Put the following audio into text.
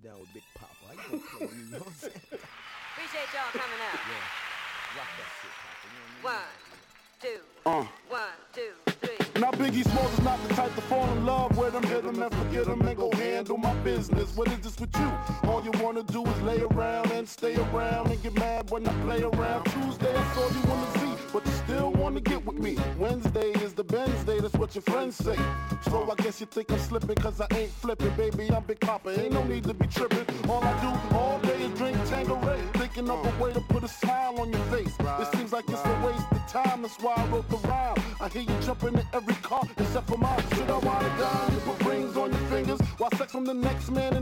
down with Big Papa. How you gonna play with me? You know what I'm saying? Appreciate y'all coming out. Yeah. Rock that shit, Papa. You know what I mean? 1, 2, 1, 2, 3. Now Biggie Smalls is not the type to fall in love with him, hit him and forget him and go handle my business. What is this with you? All you wanna do is lay around and stay around and get mad when I play around. Tuesday, that's all you wanna see, but you still wanna get with me. Wednesday is the Benz day, that's what your friends say. So I guess you think I'm slipping cause I ain't flipping. Baby, I'm Big Papa, ain't no need to be tripping. All I do all day is drink Tanqueray, thinking of a way to put a smile on your face. It seems like it's a waste of time, that's why I wrote the rhyme. I hear you jumping in every car except for mine. Should I ride it down? You put rings on your fingers while sex on the next man